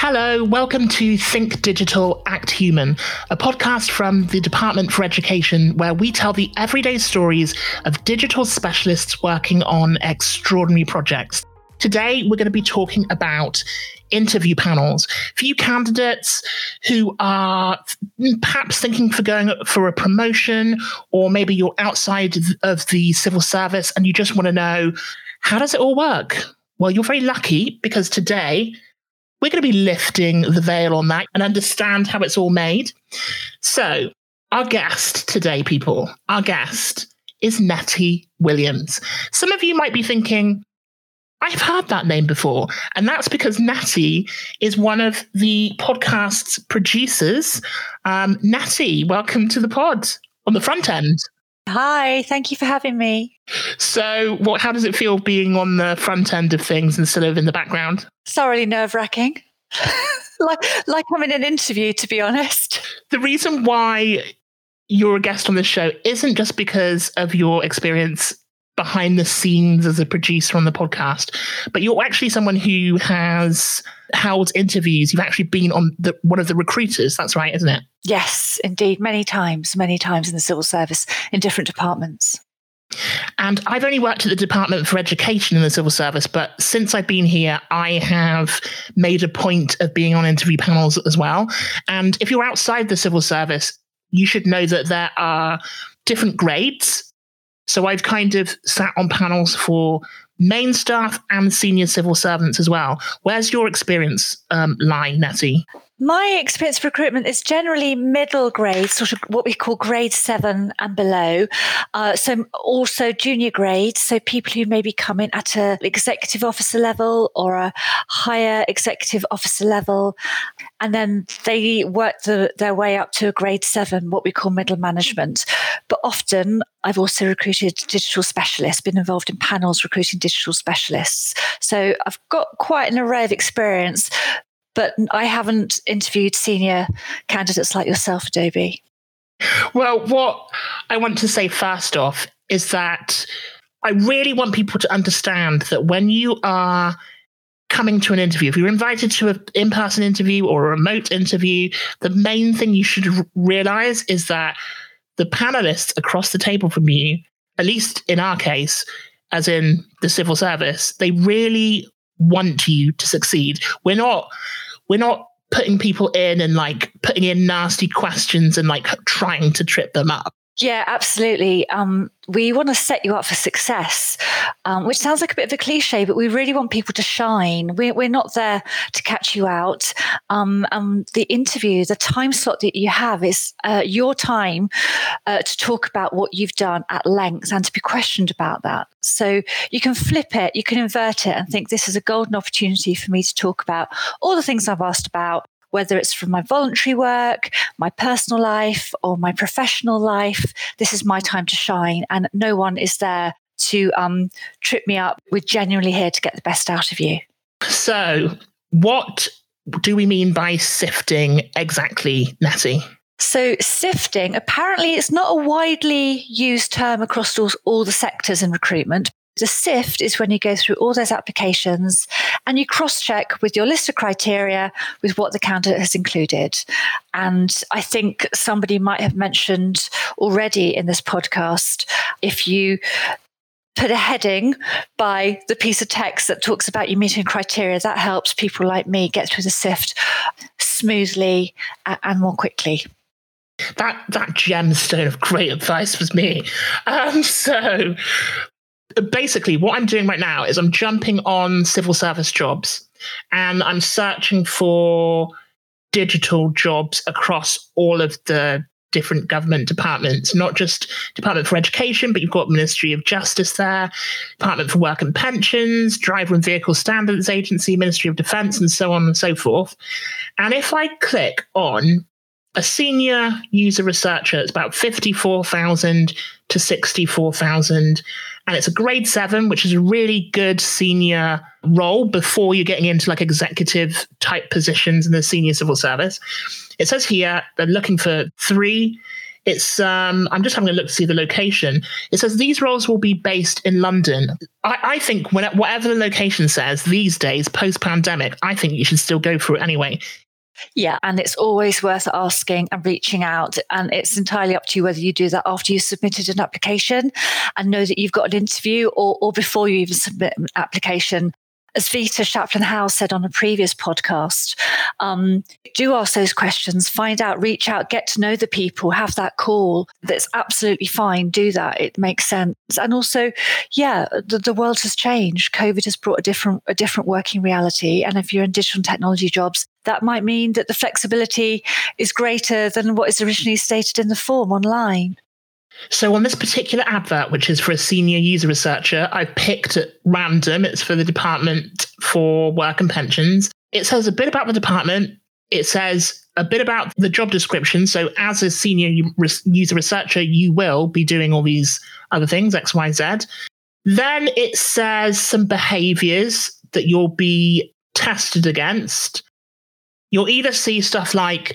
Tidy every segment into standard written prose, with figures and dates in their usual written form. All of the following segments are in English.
Hello, welcome to Think Digital, Act Human, a podcast from the Department for Education where we tell the everyday stories of digital specialists working on extraordinary projects. Today, we're going to be talking about interview panels for you candidates who are perhaps thinking for going for a promotion, or maybe you're outside of the civil service and you just want to know, how does it all work? Well, you're very lucky because today we're going to be lifting the veil on that and understand how it's all made. So our guest today, people, our guest is Nettie Williams. Some of you might be thinking, I've heard that name before. And that's because Nettie is one of the podcast's producers. Nettie, welcome to the pod on the front end. Hi, thank you for having me. So how does it feel being on the front end of things instead of in the background? Thoroughly nerve-wracking. like I'm in an interview, to be honest. The reason why you're a guest on this show isn't just because of your experience behind the scenes as a producer on the podcast, but you're actually someone who has held interviews. You've actually been on one of the recruiters. That's right, isn't it? Yes, indeed. Many times in the civil service in different departments. And I've only worked at the Department for Education in the civil service, but since I've been here, I have made a point of being on interview panels as well. And if you're outside the civil service, you should know that there are different grades. So I've kind of sat on panels for main staff and senior civil servants as well. Where's your experience lie, Nettie? My experience of recruitment is generally middle grade, sort of what we call grade 7 and below. So also junior grade, so people who maybe come in at an executive officer level or a higher executive officer level, and then they work their way up to a grade 7, what we call middle management. But often I've also recruited digital specialists, been involved in panels recruiting digital specialists. So I've got quite an array of experience, but I haven't interviewed senior candidates like yourself, Adobe. Well, what I want to say first off is that I really want people to understand that when you are coming to an interview, if you're invited to an in-person interview or a remote interview, the main thing you should realize is that the panelists across the table from you, at least in our case, as in the civil service, they really want you to succeed. We're not putting people in and putting in nasty questions and trying to trip them up. Yeah, absolutely. We want to set you up for success, which sounds like a bit of a cliche, but we really want people to shine. We're not there to catch you out. The interview, the time slot that you have is your time to talk about what you've done at length and to be questioned about that. So you can flip it, you can invert it and think this is a golden opportunity for me to talk about all the things I've asked about, whether it's from my voluntary work, my personal life, or my professional life. This is my time to shine, and no one is there to trip me up. We're genuinely here to get the best out of you. So what do we mean by sifting exactly, Nettie? So sifting, apparently it's not a widely used term across all the sectors in recruitment. The sift is when you go through all those applications and you cross-check with your list of criteria with what the candidate has included. And I think somebody might have mentioned already in this podcast, if you put a heading by the piece of text that talks about you meeting criteria, that helps people like me get through the sift smoothly and more quickly. That gemstone of great advice was me. So basically, what I'm doing right now is I'm jumping on civil service jobs and I'm searching for digital jobs across all of the different government departments, not just Department for Education, but you've got Ministry of Justice there, Department for Work and Pensions, Driver and Vehicle Standards Agency, Ministry of Defence, and so on and so forth. And if I click on a senior user researcher, it's about 54,000 to 64,000. And it's a grade 7, which is a really good senior role before you're getting into executive type positions in the senior civil service. It says here they're looking for 3 It's I'm just having a look to see the location. It says these roles will be based in London. I think whatever the location says these days, post-pandemic, I think you should still go for it anyway. Yeah, and it's always worth asking and reaching out. And it's entirely up to you whether you do that after you've submitted an application and know that you've got an interview, or before you even submit an application. As Vita Chaplin-Howe said on a previous podcast, do ask those questions, find out, reach out, get to know the people, have that call. That's absolutely fine. Do that. It makes sense. And also, the world has changed. COVID has brought a different working reality. And if you're in digital technology jobs, that might mean that the flexibility is greater than what is originally stated in the form online. So on this particular advert, which is for a senior user researcher, I picked at random. It's for the Department for Work and Pensions. It says a bit about the department. It says a bit about the job description. So as a senior user researcher, you will be doing all these other things, X, Y, Z. Then it says some behaviors that you'll be tested against. You'll either see stuff like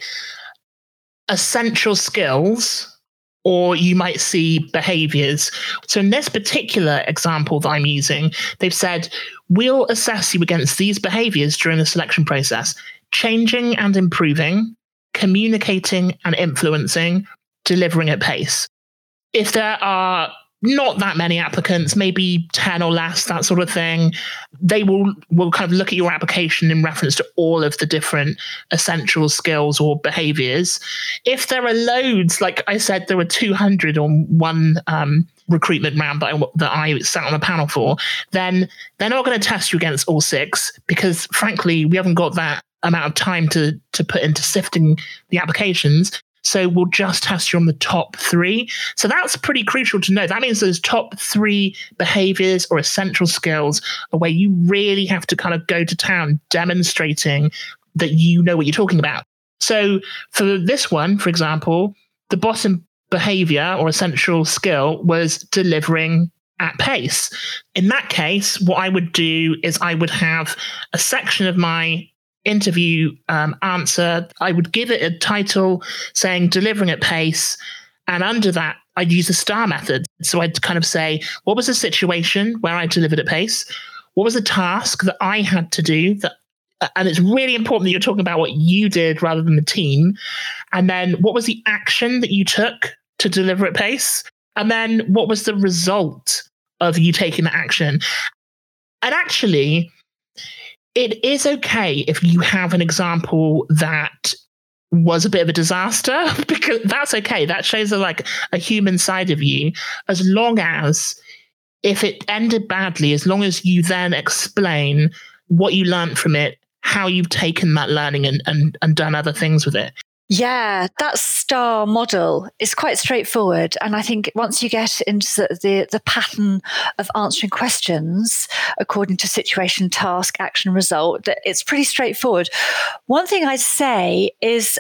essential skills, or you might see behaviors. So in this particular example that I'm using, they've said, we'll assess you against these behaviors during the selection process: changing and improving, communicating and influencing, delivering at pace. If there are not that many applicants, maybe 10 or less, that sort of thing, they will kind of look at your application in reference to all of the different essential skills or behaviors. If there are loads, like I said, there were 200 on one recruitment round that I sat on a panel for, then they're not going to test you against all 6, because frankly, we haven't got that amount of time to put into sifting the applications. So we'll just test you on the top 3. So that's pretty crucial to know. That means those top 3 behaviors or essential skills are where you really have to kind of go to town, demonstrating that you know what you're talking about. So for this one, for example, the bottom behavior or essential skill was delivering at pace. In that case, what I would do is I would have a section of my interview answer. I would give it a title saying delivering at pace. And under that, I'd use the STAR method. So I'd kind of say, what was the situation where I delivered at pace? What was the task that I had to do? And it's really important that you're talking about what you did rather than the team. And then what was the action that you took to deliver at pace? And then what was the result of you taking the action? And actually, it is okay if you have an example that was a bit of a disaster, because that's okay. That shows a human side of you, as long as, if it ended badly, as long as you then explain what you learned from it, how you've taken that learning and done other things with it. Yeah, that STAR model is quite straightforward. And I think once you get into the pattern of answering questions according to situation, task, action, result, it's pretty straightforward. One thing I'd say is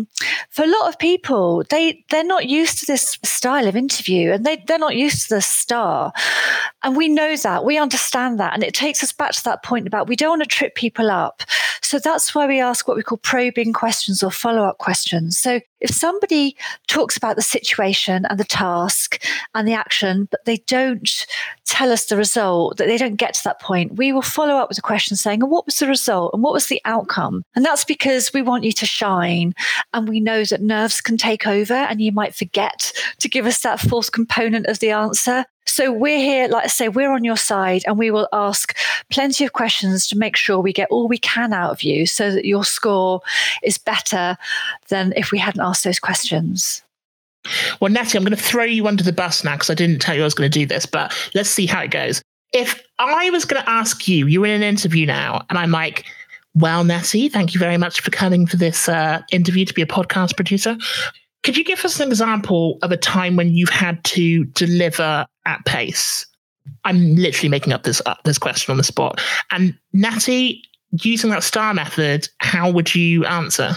for a lot of people, they're not used to this style of interview, and they're not used to the STAR. And we know that, we understand that. And it takes us back to that point about we don't want to trip people up. So that's why we ask what we call probing questions or follow-up questions. So if somebody talks about the situation and the task and the action, but they don't tell us the result, that they don't get to that point, we will follow up with a question saying, and what was the result and what was the outcome? And that's because we want you to shine. And we know that nerves can take over and you might forget to give us that fourth component of the answer. So we're here, like I say, we're on your side, and we will ask plenty of questions to make sure we get all we can out of you so that your score is better than if we hadn't asked those questions. Well, Nettie, I'm going to throw you under the bus now because I didn't tell you I was going to do this, but let's see how it goes. If I was going to ask you, you're in an interview now, and I'm like, well, Nettie, thank you very much for coming for this interview to be a podcast producer. Could you give us an example of a time when you've had to deliver at pace? I'm literally making up this question on the spot. And Natty, using that STAR method, how would you answer?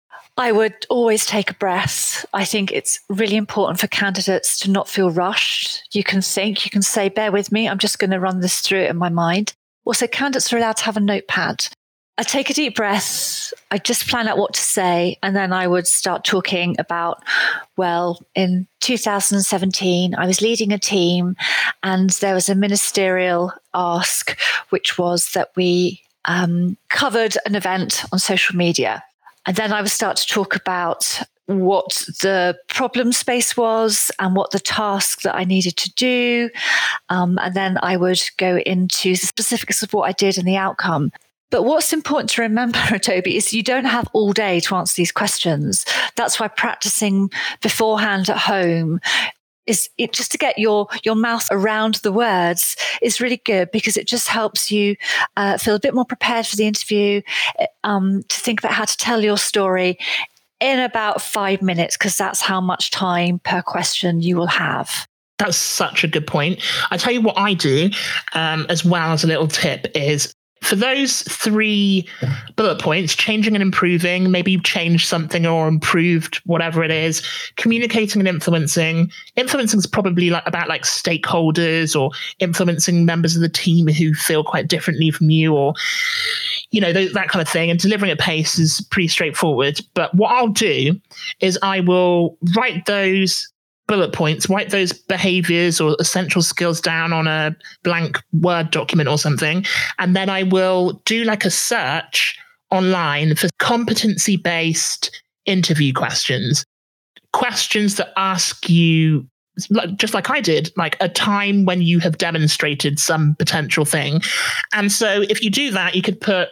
I would always take a breath. I think it's really important for candidates to not feel rushed. You can think, you can say, bear with me, I'm just going to run this through in my mind. Also, candidates are allowed to have a notepad. I'd take a deep breath. I'd just plan out what to say. And then I would start talking about, well, in 2017, I was leading a team and there was a ministerial ask, which was that we covered an event on social media. And then I would start to talk about what the problem space was and what the task that I needed to do. And then I would go into the specifics of what I did and the outcome. But what's important to remember, Adobe, is you don't have all day to answer these questions. That's why practicing beforehand at home just to get your mouth around the words is really good, because it just helps you feel a bit more prepared for the interview, to think about how to tell your story in about 5 minutes, because that's how much time per question you will have. That's such a good point. I tell you what I do, as well as a little tip, is for those 3 bullet points, changing and improving, maybe you've changed something or improved whatever it is, communicating and influencing. Influencing is probably about stakeholders or influencing members of the team who feel quite differently from you, or, that kind of thing. And delivering at pace is pretty straightforward. But what I'll do is I will write those bullet points, write those behaviors or essential skills down on a blank Word document or something. And then I will do a search online for competency-based interview questions that ask you, just like I did, a time when you have demonstrated some potential thing. And so if you do that, you could put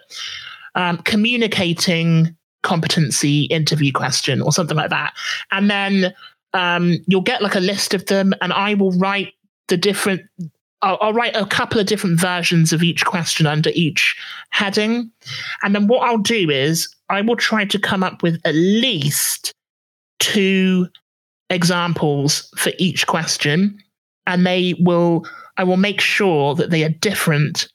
communicating competency interview question or something like that. And then you'll get a list of them, and I will write I'll write a couple of different versions of each question under each heading. And then what I'll do is I will try to come up with at least 2 examples for each question. And I will make sure that they are different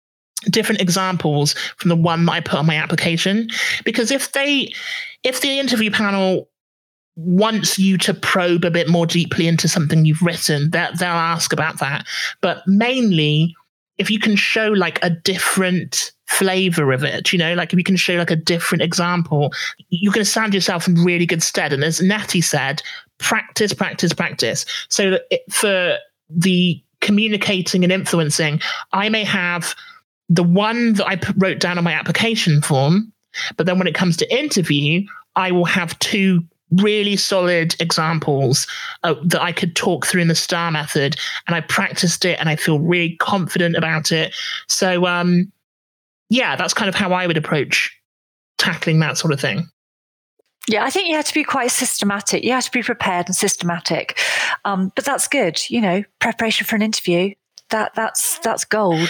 examples from the one that I put on my application. Because if the interview panel wants you to probe a bit more deeply into something you've written, they'll ask about that. But mainly, if you can show a different flavor of it, if you can show a different example, you're going to stand yourself in really good stead. And as Natty said, practice, practice, practice. So for the communicating and influencing, I may have the one that I wrote down on my application form, but then when it comes to interview, I will have 2 really solid examples that I could talk through in the STAR method, and I practiced it and I feel really confident about it. So that's kind of how I would approach tackling that sort of thing. Yeah, I think you have to be quite systematic. You have to be prepared and systematic. But that's good. Preparation for an interview, that's gold.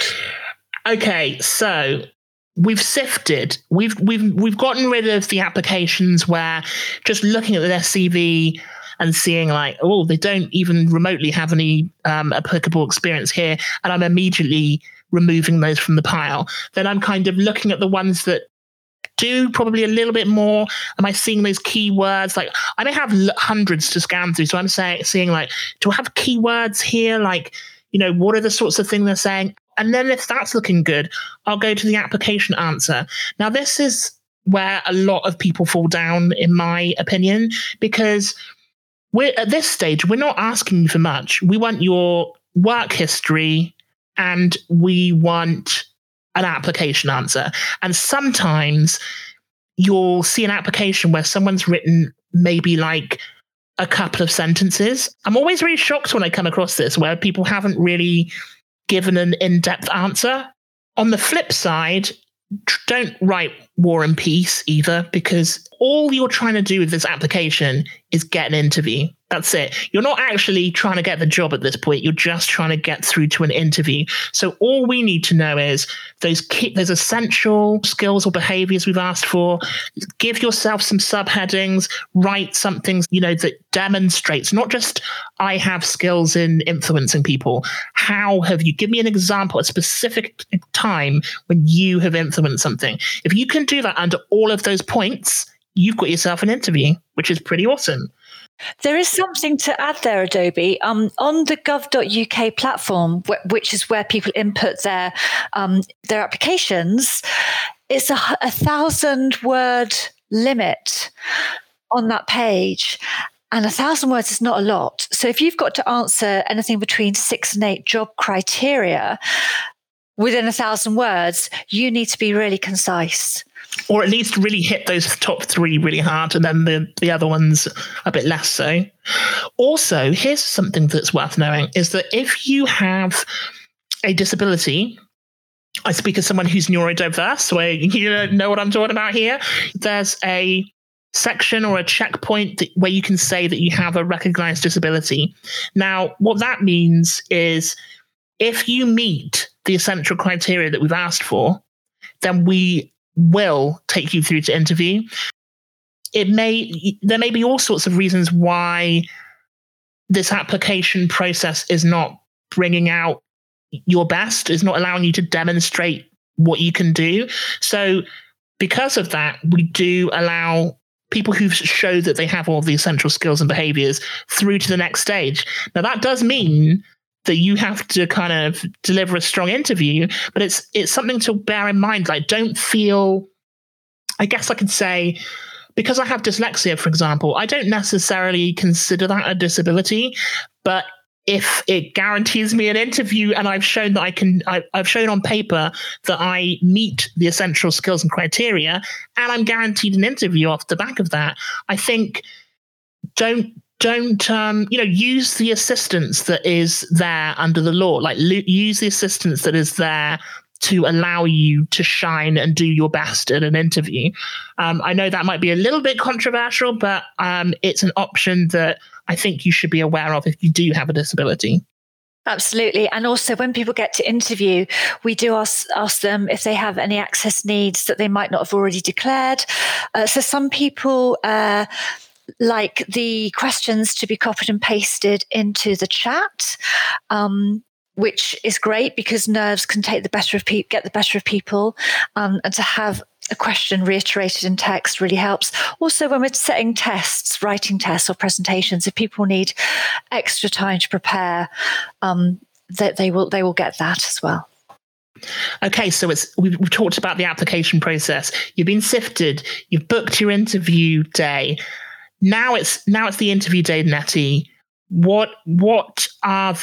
Okay, so we've sifted. We've gotten rid of the applications where just looking at their CV and seeing they don't even remotely have any applicable experience here, and I'm immediately removing those from the pile. Then I'm kind of looking at the ones that do probably a little bit more. Am I seeing those keywords? I may have hundreds to scan through, so I'm seeing do I have keywords here? What are the sorts of things they're saying? And then if that's looking good, I'll go to the application answer. Now, this is where a lot of people fall down, in my opinion, because at this stage, we're not asking for much. We want your work history and we want an application answer. And sometimes you'll see an application where someone's written maybe a couple of sentences. I'm always really shocked when I come across this, where people haven't really given an in-depth answer. On the flip side, don't write War and Peace either, because all you're trying to do with this application is get an interview. That's it. You're not actually trying to get the job at this point. You're just trying to get through to an interview. So all we need to know is those essential skills or behaviors we've asked for. Give yourself some subheadings. Write something, that demonstrates not just I have skills in influencing people. How have you? Give me an example, a specific time when you have influenced something. If you can do that under all of those points, you've got yourself an interview, which is pretty awesome. There is something to add there, Adobe. On the gov.uk platform, which is where people input their applications, it's a 1,000-word limit on that page. And 1,000 words is not a lot. So if you've got to answer anything between 6 and 8 job criteria within 1,000 words, you need to be really concise. Or at least really hit those top 3 really hard, and then the other ones a bit less so. Also, here's something that's worth knowing, is that if you have a disability, I speak as someone who's neurodiverse, so you know what I'm talking about here. There's a section or a checkpoint where you can say that you have a recognized disability. Now, what that means is if you meet the essential criteria that we've asked for, then we will take you through to interview. There may be all sorts of reasons why this application process is not bringing out your best, is not allowing you to demonstrate what you can do. So because of that, we do allow people who show that they have all the essential skills and behaviors through to the next stage. Now, that does mean that you have to kind of deliver a strong interview, but it's something to bear in mind. Like, don't feel, I guess I could say, because I have dyslexia, for example, I don't necessarily consider that a disability, but if it guarantees me an interview and I've shown that I've shown on paper that I meet the essential skills and criteria, and I'm guaranteed an interview off the back of that, I think don't use the assistance that is there under the law. Like, use the assistance that is there to allow you to shine and do your best at an interview. I know that might be a little bit controversial, but it's an option that I think you should be aware of if you do have a disability. Absolutely. And also, when people get to interview, we do ask them if they have any access needs that they might not have already declared. So some people like the questions to be copied and pasted into the chat, which is great because nerves can get the better of people, and to have a question reiterated in text really helps. Also, when we're setting tests, writing tests or presentations, if people need extra time to prepare, that they will get that as well. Okay, so we've talked about the application process. You've been sifted. You've booked your interview day. Now it's the interview day, Nettie. What are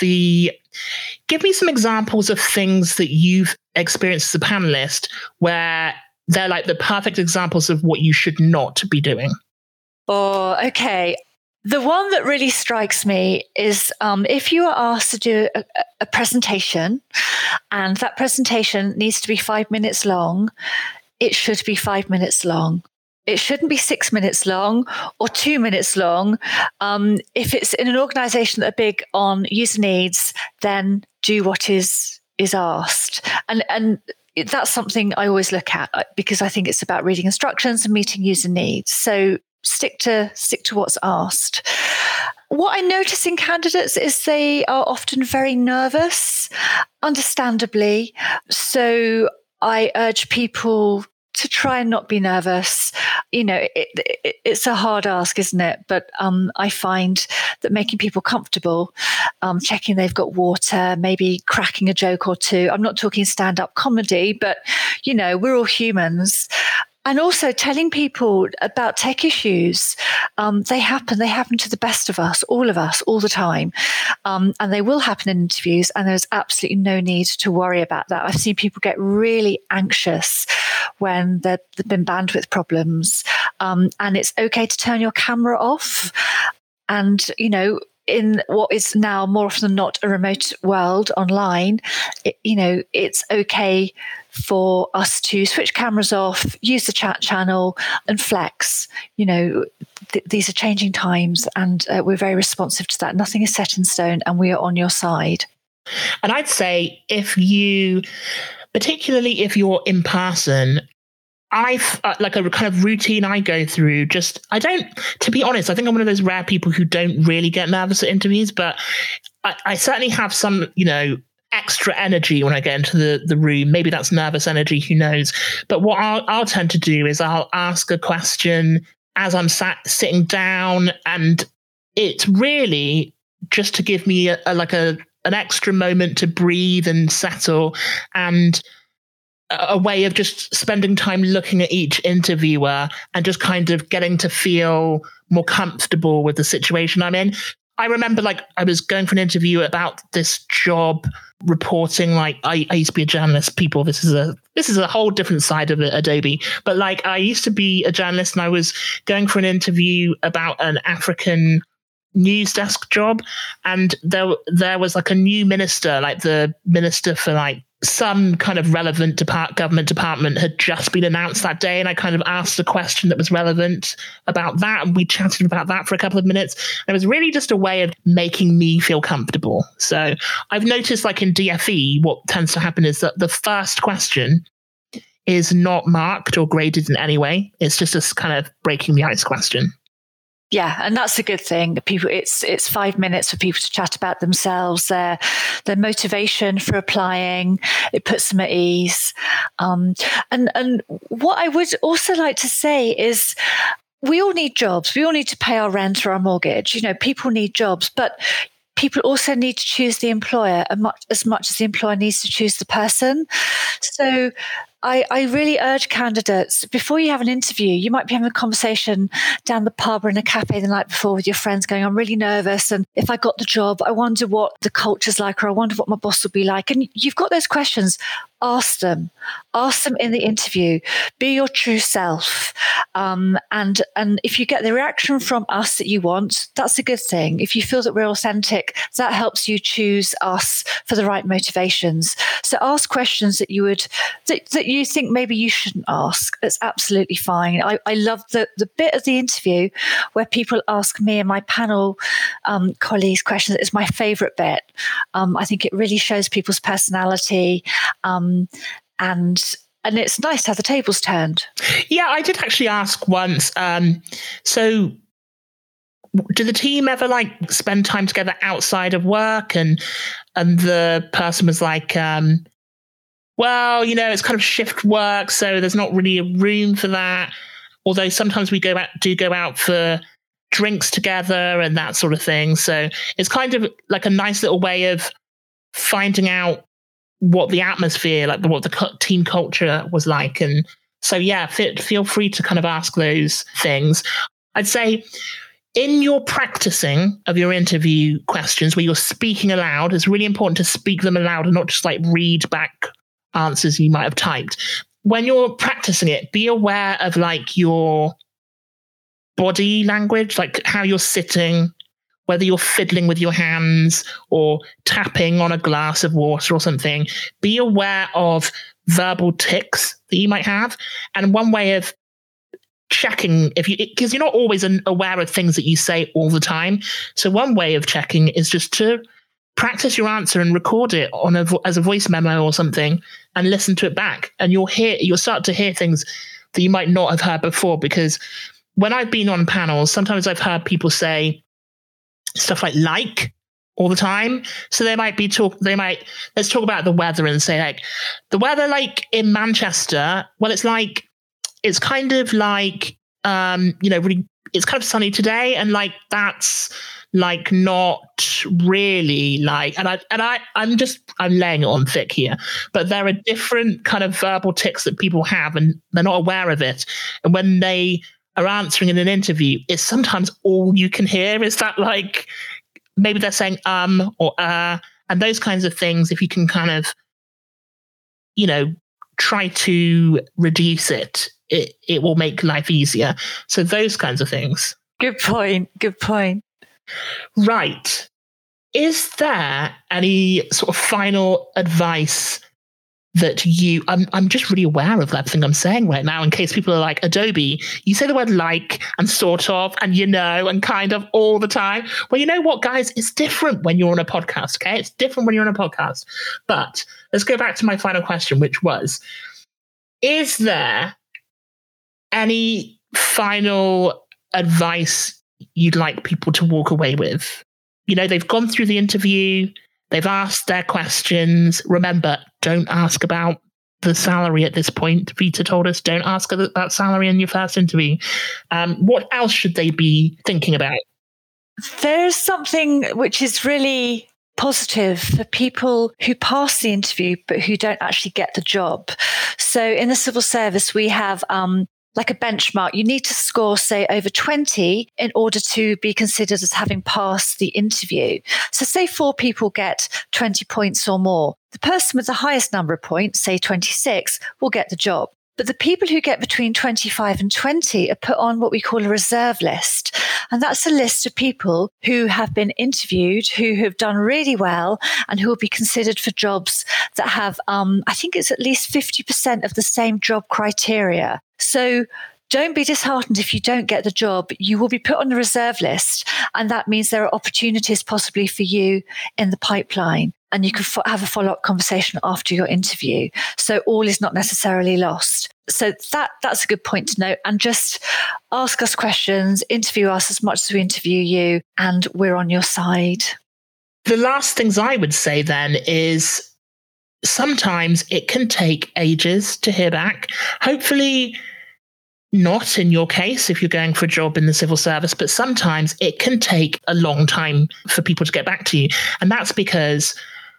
give me some examples of things that you've experienced as a panelist where they're like the perfect examples of what you should not be doing. Oh, okay. The one that really strikes me is if you are asked to do a presentation and that presentation needs to be 5 minutes long, it should be 5 minutes long. It shouldn't be 6 minutes long or 2 minutes long. If it's in an organization that are big on user needs, then do what is asked. And that's something I always look at because I think it's about reading instructions and meeting user needs. So stick to what's asked. What I notice in candidates is they are often very nervous, understandably. So I urge people to try and not be nervous. You know, it's a hard ask, isn't it? But I find that making people comfortable, checking they've got water, maybe cracking a joke or two. I'm not talking stand-up comedy, but, you know, we're all humans. And also telling people about tech issues. They happen to the best of us, all the time. And they will happen in interviews, and there's absolutely no need to worry about that. I've seen people get really anxious when there've been bandwidth problems. And it's okay to turn your camera off. And, you know, in what is now more often than not a remote world online, it's okay for us to switch cameras off, use the chat channel and flex. You know, these are changing times and we're very responsive to that. Nothing is set in stone and we are on your side. And I'd say particularly if you're in person, I've like a kind of routine I go through. To be honest, I think I'm one of those rare people who don't really get nervous at interviews, but I certainly have some, extra energy when I get into the room. Maybe that's nervous energy, who knows? But what I'll tend to do is I'll ask a question as I'm sitting down, and it's really just to give me an extra moment to breathe and settle. And a way of just spending time looking at each interviewer and just kind of getting to feel more comfortable with the situation I'm in. I remember I was going for an interview about this job reporting. I used to be a journalist, people. This is a whole different side of Adobe. But I used to be a journalist, and I was going for an interview about an African news desk job, and there was a new minister, the minister for some kind of relevant government department had just been announced that day, and I kind of asked a question that was relevant about that, and we chatted about that for a couple of minutes. And it was really just a way of making me feel comfortable. So I've noticed in DFE, what tends to happen is that the first question is not marked or graded in any way. It's just a kind of breaking the ice question. Yeah, and that's a good thing. People, it's 5 minutes for people to chat about themselves, their motivation for applying. It puts them at ease. And what I would also like to say is, we all need jobs. We all need to pay our rent or our mortgage. People need jobs, but people also need to choose the employer as much as the employer needs to choose the person. So I really urge candidates, before you have an interview, you might be having a conversation down the pub or in a cafe the night before with your friends going, I'm really nervous. And if I got the job, I wonder what the culture's like, or I wonder what my boss will be like. And you've got those questions. Ask them in the interview. Be your true self. And if you get the reaction from us that you want, that's a good thing. If you feel that we're authentic, that helps you choose us for the right motivations. So ask questions that that you think maybe you shouldn't ask. That's absolutely fine. I love the bit of the interview where people ask me and my panel colleagues questions. It's my favorite bit. I think it really shows people's personality. And it's nice to have the tables turned. Yeah, I did actually ask once. So do the team ever spend time together outside of work? And the person was like, well, it's kind of shift work, so there's not really a room for that. Although sometimes we go out for drinks together and that sort of thing. So it's kind of a nice little way of finding out what the atmosphere, what the team culture was like. And so, yeah, feel free to kind of ask those things. I'd say in your practicing of your interview questions where you're speaking aloud, it's really important to speak them aloud and not just read back answers you might have typed. When you're practicing it, be aware of your body language, how you're sitting, whether you're fiddling with your hands or tapping on a glass of water or something. Be aware of verbal tics that you might have. And one way of checking, because you're not always aware of things that you say all the time. So one way of checking is just to practice your answer and record it as a voice memo or something and listen to it back. And you'll start to hear things that you might not have heard before. Because when I've been on panels, sometimes I've heard people say stuff like all the time. So let's talk about the weather and say the weather in Manchester, well, it's kind of really, it's kind of sunny today, and that's not really I'm laying it on thick here, but there are different kind of verbal tics that people have and they're not aware of it. And when they are answering in an interview, it's sometimes all you can hear is that maybe they're saying or and those kinds of things. If you can kind of try to reduce it will make life easier. So those kinds of things. Good point. Right. Is there any sort of final advice that I'm just really aware of that thing I'm saying right now, in case people are like, Adobe, you say the word and sort of, and and kind of all the time. Well, you know what, guys? It's different when you're on a podcast, okay? It's different when you're on a podcast. But let's go back to my final question, which was, is there any final advice you'd like people to walk away with? They've gone through the interview, they've asked their questions. Remember, don't ask about the salary at this point. Vita told us, don't ask about salary in your first interview. What else should they be thinking about? There's something which is really positive for people who pass the interview but who don't actually get the job. So in the civil service, we have like a benchmark. You need to score, say, over 20 in order to be considered as having passed the interview. So say 4 people get 20 points or more. The person with the highest number of points, say 26, will get the job. But the people who get between 25 and 20 are put on what we call a reserve list. And that's a list of people who have been interviewed, who have done really well, and who will be considered for jobs that have, I think it's at least 50% of the same job criteria. So don't be disheartened if you don't get the job. You will be put on the reserve list. And that means there are opportunities possibly for you in the pipeline. And you can have a follow-up conversation after your interview. So all is not necessarily lost. So that's a good point to note. And just ask us questions, interview us as much as we interview you, and we're on your side. The last things I would say then is sometimes it can take ages to hear back. Hopefully not in your case if you're going for a job in the civil service, but sometimes it can take a long time for people to get back to you. And that's because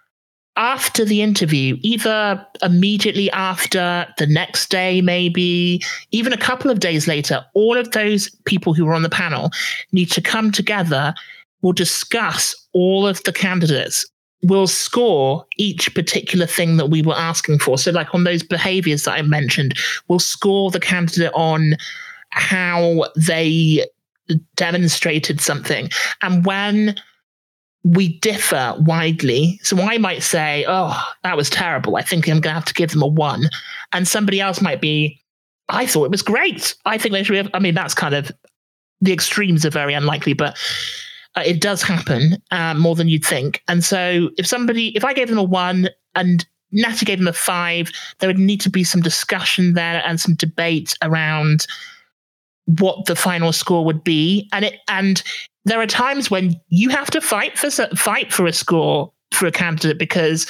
after the interview, either immediately after, the next day, maybe even a couple of days later, all of those people who were on the panel need to come together. We'll discuss all of the candidates. We'll score each particular thing that we were asking for. So like on those behaviors that I mentioned, we'll score the candidate on how they demonstrated something. And when we differ widely. So I might say, oh, that was terrible. I think I'm going to have to give them a 1. And somebody else might be, I thought it was great. I think they should have, I mean, that's kind of, the extremes are very unlikely, but it does happen more than you'd think. And so if I gave them a 1 and Natty gave them a 5, there would need to be some discussion there and some debate around what the final score would be. And there are times when you have to fight for a score for a candidate because,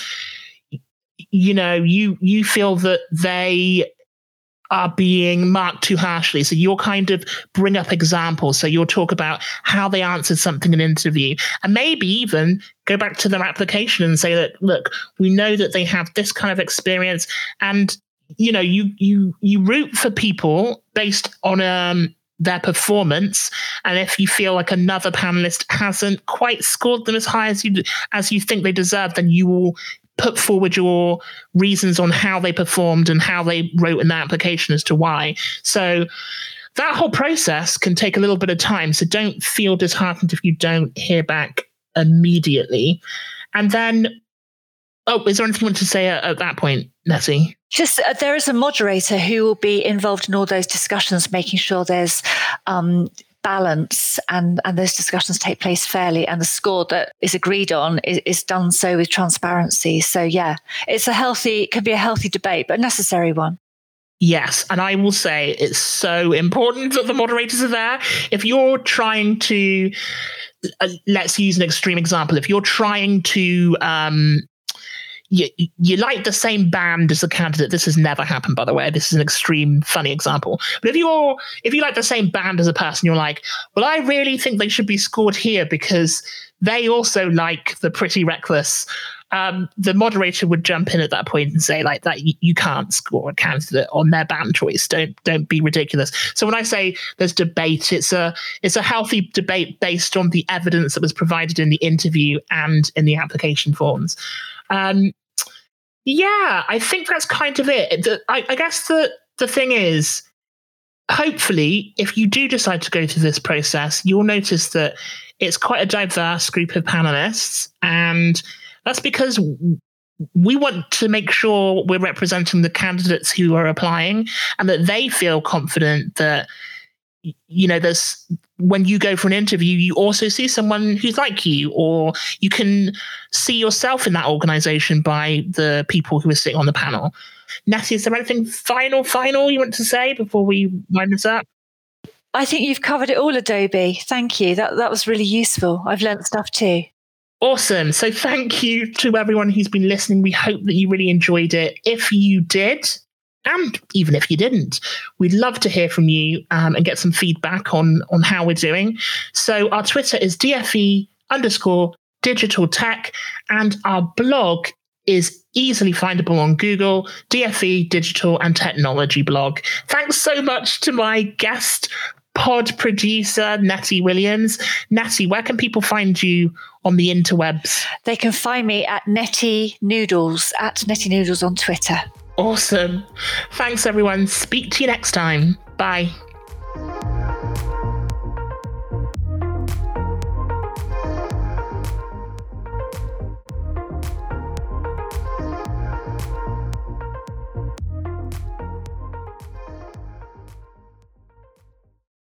you know, you feel that they are being marked too harshly. So you'll kind of bring up examples. So you'll talk about how they answered something in an interview and maybe even go back to their application and say that, look, we know that they have this kind of experience. And, you know, you root for people based on their performance. And if you feel like another panelist hasn't quite scored them as high as you think they deserve, then you will put forward your reasons on how they performed and how they wrote in the application as to why. So that whole process can take a little bit of time. So don't feel disheartened if you don't hear back immediately. And then, is there anything you want to say at that point, Nettie? Just there is a moderator who will be involved in all those discussions, making sure there's balance and those discussions take place fairly, and the score that is agreed on is done so with transparency. So yeah, it can be a healthy debate, but a necessary one. Yes, and I will say it's so important that the moderators are there. If you're trying to, let's use an extreme example. If you're trying to you like the same band as the candidate. This has never happened, by the way. This is an extreme, funny example. But if you like the same band as a person, you're like, well, I really think they should be scored here because they also like the Pretty Reckless. The moderator would jump in at that point and say like that you can't score a candidate on their band choice. Don't be ridiculous. So when I say there's debate, it's a healthy debate based on the evidence that was provided in the interview and in the application forms. Yeah, I think that's kind of it. I guess the thing is, hopefully, if you do decide to go through this process, you'll notice that it's quite a diverse group of panelists. And that's because we want to make sure we're representing the candidates who are applying and that they feel confident that, you know, when you go for an interview, you also see someone who's like you, or you can see yourself in that organization by the people who are sitting on the panel. Nettie, is there anything final you want to say before we wind this up? I think you've covered it all, Adobe. Thank you. That was really useful. I've learnt stuff too. Awesome. So thank you to everyone who's been listening. We hope that you really enjoyed it. If you did, and even if you didn't, we'd love to hear from you and get some feedback on how we're doing. So our Twitter is DFE_ digital tech, and our blog is easily findable on Google, DFE Digital and Technology blog. Thanks so much to my guest pod producer, Nettie Williams. Nettie, where can people find you on the interwebs? They can find me at Nettie Noodles, at Nettie Noodles on Twitter. Awesome. Thanks, everyone. Speak to you next time. Bye.